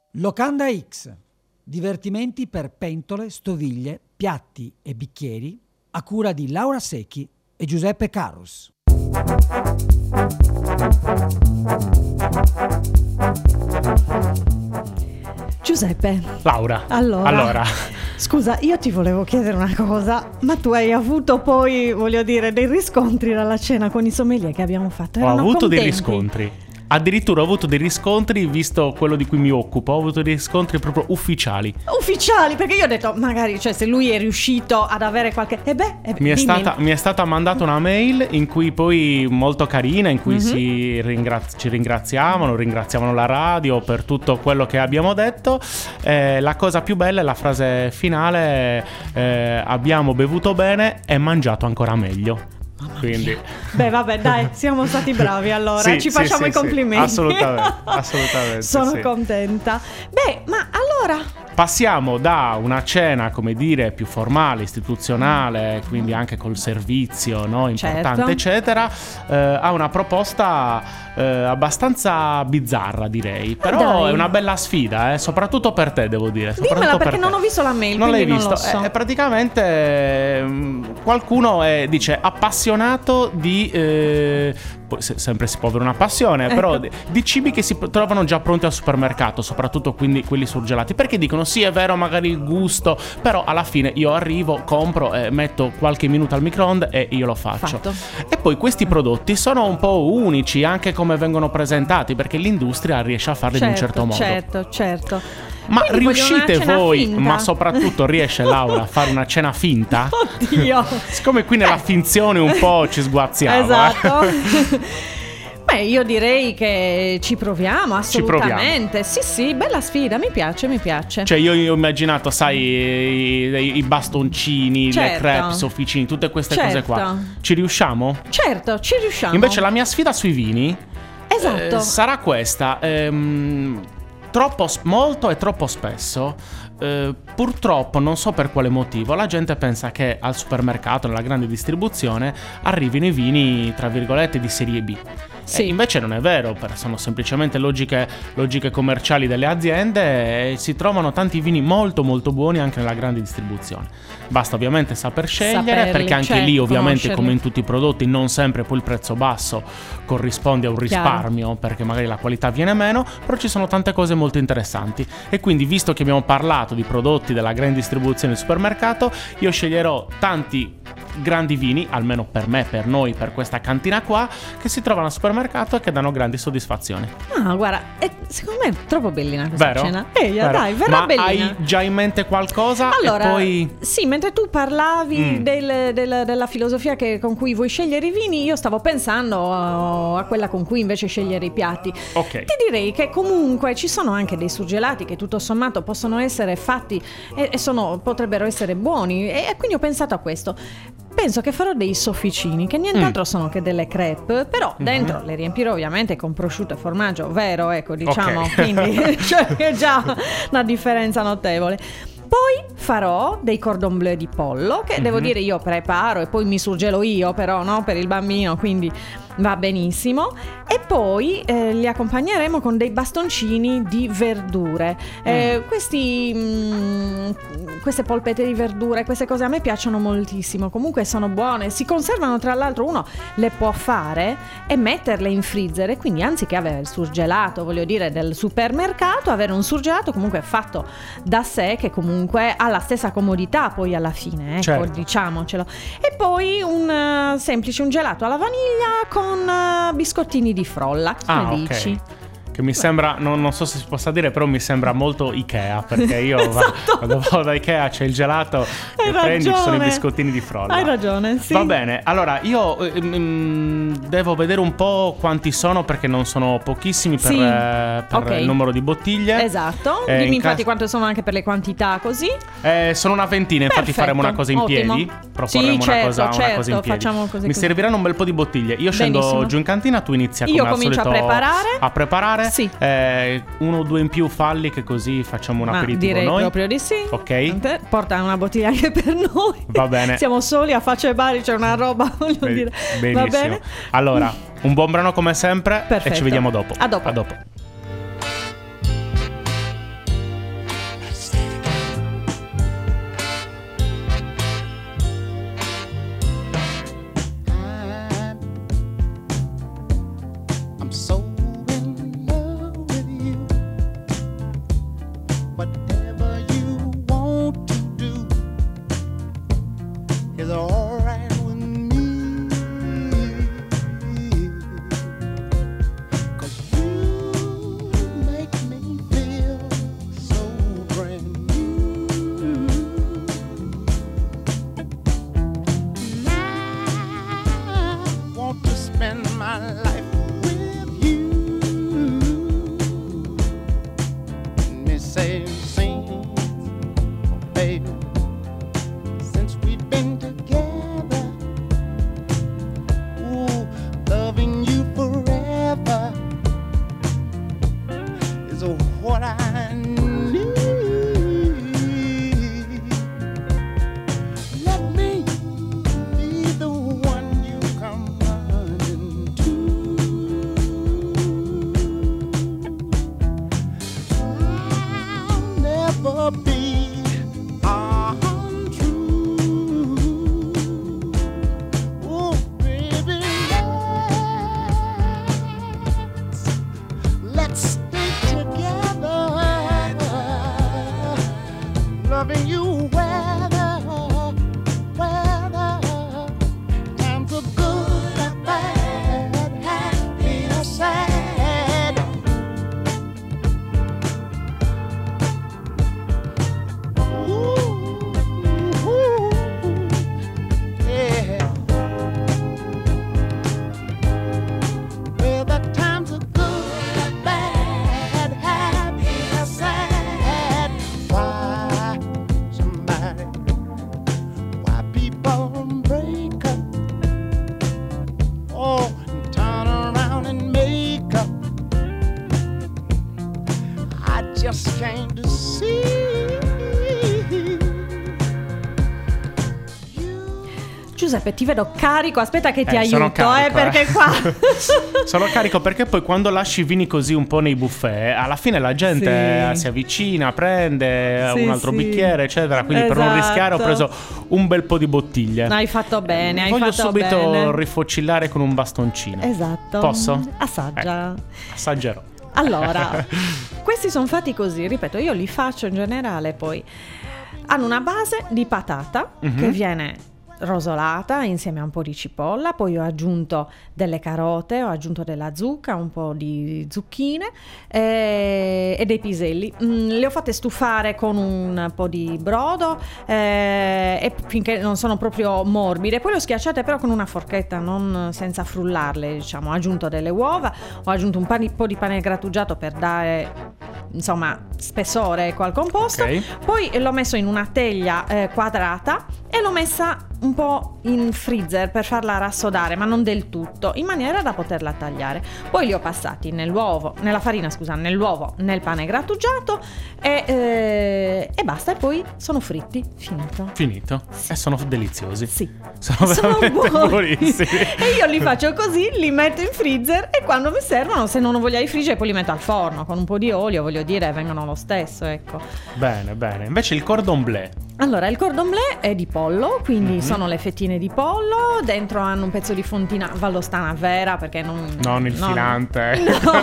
Locanda X. Divertimenti per pentole, stoviglie, piatti e bicchieri a cura di Laura Secchi e Giuseppe Carus. Giuseppe. Laura. Allora. Scusa, io ti volevo chiedere una cosa, ma tu hai avuto poi, voglio dire, dei riscontri dalla cena con i sommelier che abbiamo fatto? Ho avuto contenti? dei riscontri. Addirittura ho avuto dei riscontri, visto quello di cui mi occupo, ho avuto dei riscontri proprio ufficiali. Ufficiali, perché io ho detto, magari, cioè, se lui è riuscito ad avere qualche... Mi è stata mandata una mail in cui poi, molto carina, in cui ci ringraziavano la radio per tutto quello che abbiamo detto. La cosa più bella è la frase finale, abbiamo bevuto bene e mangiato ancora meglio. Quindi beh, vabbè, dai, siamo stati bravi allora. Ci facciamo i complimenti. Assolutamente. Sono contenta. Beh, ma allora passiamo da una cena, come dire, più formale, istituzionale, quindi anche col servizio, no, importante, eccetera, a una proposta abbastanza bizzarra, direi. Però è una bella sfida, soprattutto per te, devo dire. Dimmela, perché non ho visto la mail. Non l'hai visto? Non lo so. Praticamente qualcuno dice appassionato di poi sempre si può avere una passione, però di cibi che si trovano già pronti al supermercato, soprattutto quindi quelli surgelati, perché dicono sì, è vero, magari il gusto, però alla fine io arrivo, compro, metto qualche minuto al microonde e io lo faccio. E poi questi prodotti sono un po' unici anche come vengono presentati, perché l'industria riesce a farli in un certo modo. Certo. Ma quindi riuscite voi, finta? ma soprattutto riesce Laura a fare una cena finta? Oddio. Siccome qui nella finzione un po' ci sguazziamo. Esatto. Beh, io direi che ci proviamo, assolutamente. Sì, bella sfida, mi piace. Cioè io ho immaginato, sai, i bastoncini, le crepes, officini, tutte queste cose qua. Ci riusciamo? Certo, ci riusciamo. Invece la mia sfida sui vini sarà questa. Molto e troppo spesso, purtroppo, non so per quale motivo, la gente pensa che al supermercato, nella grande distribuzione, arrivino i vini, tra virgolette, di serie B. Invece non è vero, sono semplicemente logiche commerciali delle aziende, e si trovano tanti vini molto molto buoni anche nella grande distribuzione. Basta ovviamente saper scegliere, perché anche lì ovviamente come in tutti i prodotti non sempre poi il prezzo basso corrisponde a un risparmio, perché magari la qualità viene meno, però ci sono tante cose molto interessanti. E quindi, visto che abbiamo parlato di prodotti della grande distribuzione del supermercato, io sceglierò tanti grandi vini, almeno per me, per noi, per questa cantina qua, che si trovano al supermercato e che danno grandi soddisfazioni. Guarda, secondo me è troppo bellina questa cena. Dai, verrà ma bellina. Hai già in mente qualcosa? Allora, e poi... sì, mentre tu parlavi della filosofia con cui vuoi scegliere i vini, io stavo pensando a quella con cui invece scegliere i piatti. Ti direi che comunque ci sono anche dei surgelati che tutto sommato possono essere fatti e potrebbero essere buoni, e quindi ho pensato a questo. Penso che farò dei sofficini, che nient'altro sono che delle crepe, però dentro le riempirò ovviamente con prosciutto e formaggio vero, diciamo, quindi c'è già una differenza notevole. Poi farò dei cordon bleu di pollo, che devo dire io preparo e poi mi surgelo io, però no, per il bambino, quindi va benissimo. E poi li accompagneremo con dei bastoncini di verdure. Queste polpette di verdure, queste cose a me piacciono moltissimo, comunque sono buone, si conservano, tra l'altro uno le può fare e metterle in freezer, e quindi anziché avere il surgelato, voglio dire, del supermercato, avere un surgelato comunque fatto da sé, che comunque ha la stessa comodità poi alla fine, diciamocelo. E poi un gelato alla vaniglia con biscottini di frolla. Che dici? Che mi sembra, non so se si possa dire, però mi sembra molto Ikea, perché io vado da Ikea, c'è il gelato, e prendi, ci sono i biscottini di frolla. Hai ragione, sì. Va bene, allora io devo vedere un po' quanti sono, perché non sono pochissimi per il numero di bottiglie. Esatto, dimmi infatti quante sono anche per le quantità, così. Sono una ventina, infatti faremo una cosa in piedi. Proporremo una cosa in piedi. Facciamo così. Mi serviranno un bel po' di bottiglie. Io scendo giù in cantina, tu inizia come al solito a preparare. Sì. Uno o due in più falli, che così facciamo un aperitivo direi noi. Proprio di sì. Ok. Porta una bottiglia anche per noi. Va bene. Siamo soli a facce bari, c'è una roba, voglio dire. Benissimo. Va bene? Allora, un buon brano come sempre. Perfetto. E ci vediamo dopo. A dopo. A dopo. is what I need. Let me be the one you come running to. I'll never be untrue. Oh, baby, let's stay together, loving you weather, times are good and bad, happy or sad. Ooh, yeah. Well, the times are good, bad, happy or sad. Why people break up? Oh, and turn around and make up. I just came to see. Giuseppe, ti vedo carico, aspetta che ti sono aiuto, carico, perché qua... Sono carico perché poi quando lasci i vini così un po' nei buffet, alla fine la gente Sì. si avvicina, prende Sì, un altro sì. bicchiere, eccetera. Quindi per non rischiare ho preso un bel po' di bottiglie. Hai fatto bene, hai Voglio fatto subito bene. rifocillare con un bastoncino. Esatto. Posso? Assaggia. Assaggerò. Allora, questi sono fatti così, ripeto, io li faccio in generale, poi hanno una base di patata che viene rosolata insieme a un po' di cipolla, poi ho aggiunto delle carote, ho aggiunto della zucca, un po' di zucchine e dei piselli. Le ho fatte stufare con un po' di brodo e finché non sono proprio morbide, poi le ho schiacciate però con una forchetta, non senza frullarle, diciamo. Ho aggiunto delle uova, ho aggiunto un po' di pane grattugiato per dare, insomma, spessore al composto. Ok. Poi l'ho messo in una teglia quadrata e l'ho messa un po' in freezer per farla rassodare, ma non del tutto, in maniera da poterla tagliare. Poi li ho passati nell'uovo, nel pane grattugiato e basta, e poi sono fritti. Finito. E sono deliziosi. Sì, Sono veramente buonissimi. E io li faccio così, li metto in freezer e quando mi servono, se non voglio di friggere, poi li metto al forno con un po' di olio, voglio dire, vengono lo stesso, ecco. Bene, bene. Invece il cordon bleu. Allora, il cordon bleu è di pollo, quindi sono le fettine di pollo, dentro hanno un pezzo di fontina vallostana vera, perché non il filante.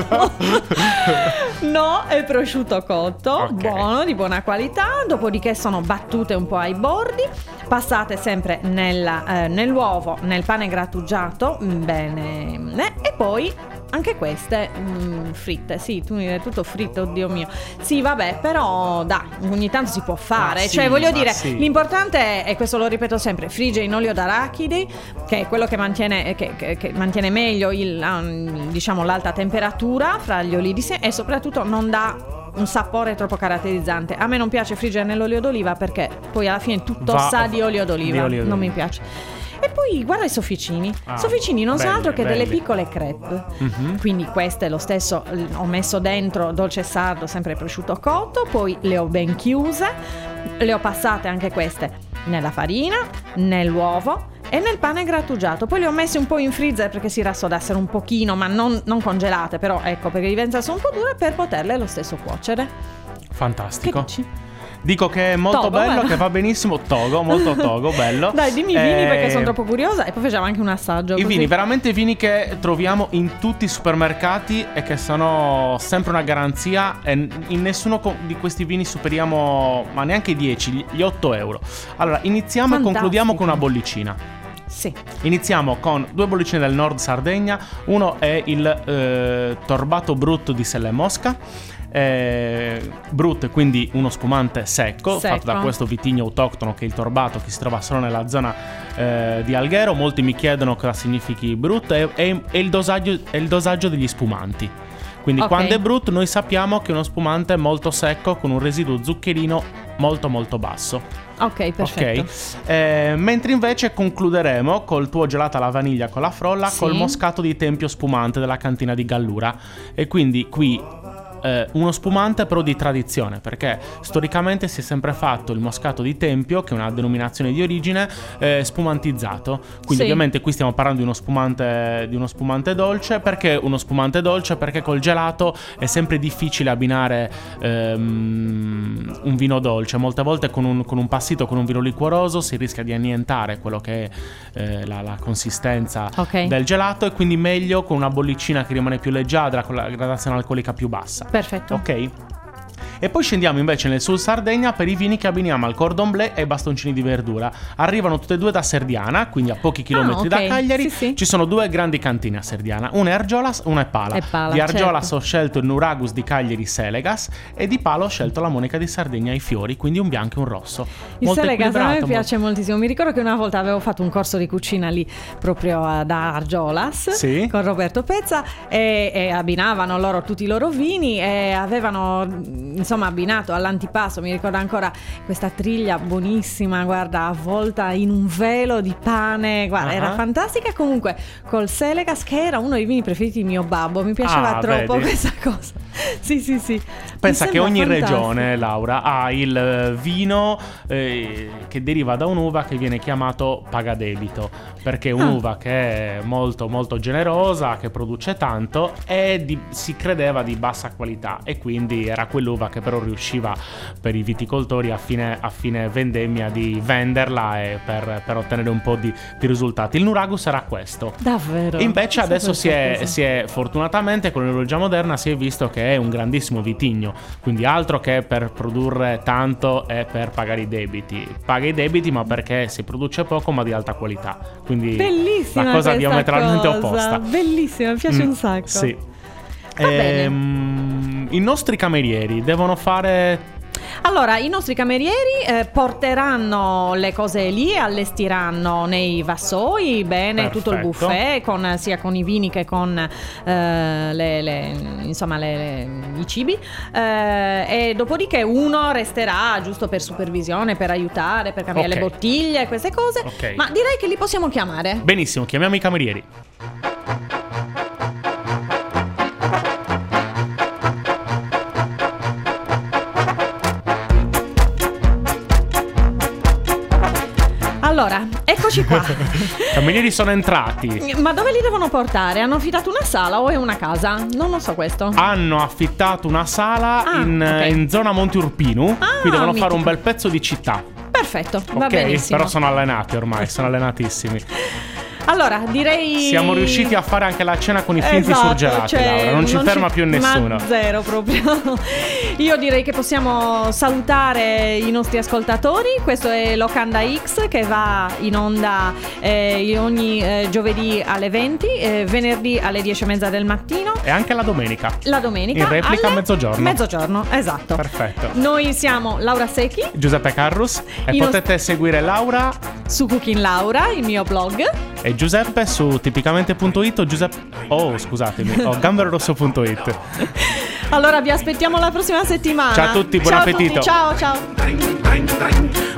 No, è prosciutto cotto, Ok. buono, di buona qualità, dopodiché sono battute un po' ai bordi, passate sempre nell'uovo, nel pane grattugiato, bene, e poi anche queste fritte. Sì, tu mi hai tutto fritto, oddio mio. Sì, vabbè, però dai, ogni tanto si può fare. Sì, cioè, voglio dire, sì. l'importante è, questo lo ripeto sempre, friggere in olio d'arachidi, che è quello che mantiene, che mantiene meglio diciamo l'alta temperatura fra gli oli di seme, e soprattutto non dà un sapore troppo caratterizzante. A me non piace friggere nell'olio d'oliva perché poi alla fine tutto sa di olio d'oliva. Non mi piace. E poi guarda i sofficini. Sofficini non sono altro che delle piccole crepe. Quindi queste lo stesso, ho messo dentro dolce sardo, sempre prosciutto cotto, poi le ho ben chiuse, le ho passate anche queste nella farina, nell'uovo e nel pane grattugiato. Poi le ho messe un po' in freezer perché si rassodassero un pochino, ma non congelate, però ecco, perché diventassero un po' dure, per poterle lo stesso cuocere. Fantastico. Che dici? Dico che è molto bello, che va benissimo. Molto togo, bello. Dai, dimmi i vini perché sono troppo curiosa. E poi facciamo anche un assaggio. I vini, veramente vini che troviamo in tutti i supermercati e che sono sempre una garanzia. E in nessuno di questi vini superiamo, ma neanche i 10, gli 8 euro. Allora, iniziamo e concludiamo con una bollicina. Sì. Iniziamo con 2 bollicine del Nord Sardegna. Uno è il Torbato Brut di Selle Mosca. Brut, quindi uno spumante secco fatto da questo vitigno autoctono che è il Torbato, che si trova solo nella zona di Alghero. Molti mi chiedono cosa significhi Brut, è il dosaggio degli spumanti. Quindi quando è Brut noi sappiamo che è uno spumante molto secco con un residuo zuccherino molto molto basso. Ok, perfetto. Mentre invece concluderemo col tuo gelato alla vaniglia con la frolla, col moscato di Tempio spumante della cantina di Gallura. E quindi qui uno spumante però di tradizione, perché storicamente si è sempre fatto il moscato di tempio, che è una denominazione di origine, spumantizzato. Quindi ovviamente qui stiamo parlando di uno spumante dolce. Perché uno spumante dolce? Perché col gelato è sempre difficile abbinare un vino dolce. Molte volte con un passito, con un vino liquoroso, si rischia di annientare quello che è la consistenza del gelato, e quindi meglio con una bollicina che rimane più leggiadra, con la gradazione alcolica più bassa. Perfetto. Ok? E poi scendiamo invece nel Sud Sardegna per i vini che abbiniamo al cordon bleu e ai bastoncini di verdura. Arrivano tutte e due da Serdiana, quindi a pochi chilometri da Cagliari. Sì. Ci sono due grandi cantine a Serdiana, una è Argiolas, una è Pala. Di Argiolas ho scelto il Nuragus di Cagliari Selegas, e di Pala ho scelto la Monica di Sardegna ai fiori, quindi un bianco e un rosso. Il Selegas a me piace moltissimo. Mi ricordo che una volta avevo fatto un corso di cucina lì proprio da Argiolas, con Roberto Pezza, e abbinavano loro tutti i loro vini, e avevano insomma abbinato all'antipasto, mi ricordo ancora questa triglia buonissima, guarda, avvolta in un velo di pane, guarda, era fantastica. Comunque col Selegas, che era uno dei vini preferiti di mio babbo, mi piaceva troppo questa cosa. Sì. Pensa che ogni regione, Laura, ha il vino che deriva da un'uva che viene chiamato pagadebito, perché è un'uva che è molto molto generosa, che produce tanto, e si credeva di bassa qualità, e quindi era quell'uva che però riusciva per i viticoltori a fine vendemmia di venderla, e per ottenere un po' di risultati. Il Nuragus era questo. Davvero? E invece adesso si è fortunatamente, con l'enologia moderna, si è visto che è un grandissimo vitigno, quindi altro che per produrre tanto e per pagare i debiti. Paga i debiti, ma perché si produce poco ma di alta qualità, quindi bellissima, la cosa diametralmente opposta. Bellissima, mi piace un sacco. Sì. I nostri camerieri devono fare... Allora, i nostri camerieri porteranno le cose lì, allestiranno nei vassoi bene. Perfetto. Tutto il buffet, sia con i vini che con i cibi, e dopodiché uno resterà giusto per supervisione, per aiutare, per cambiare le bottiglie, queste cose. Ma direi che li possiamo chiamare. Benissimo, chiamiamo i camerieri. Allora, eccoci qua. I camerieri sono entrati. Ma dove li devono portare? Hanno affittato una sala o è una casa? Non lo so questo. Hanno affittato una sala in zona Monte Urpinu. Qui devono fare un bel pezzo di città. Perfetto, va benissimo. Però sono allenati ormai, sono allenatissimi. Allora, direi... Siamo riusciti a fare anche la cena con i finti surgelati, Laura. Non ci ferma più nessuno. Ma zero proprio. Io direi che possiamo salutare i nostri ascoltatori. Questo è Locanda X, che va in onda ogni giovedì alle 20, venerdì alle 10:30 del mattino. E anche la domenica. In replica a mezzogiorno. Mezzogiorno, esatto. Perfetto. Noi siamo Laura Secchi, Giuseppe Carrus, e potete seguire Laura su Cooking Laura, il mio blog, e Giuseppe su tipicamente.it o gamberosso.it. Allora vi aspettiamo la prossima settimana. Ciao a tutti, buon appetito. Ciao.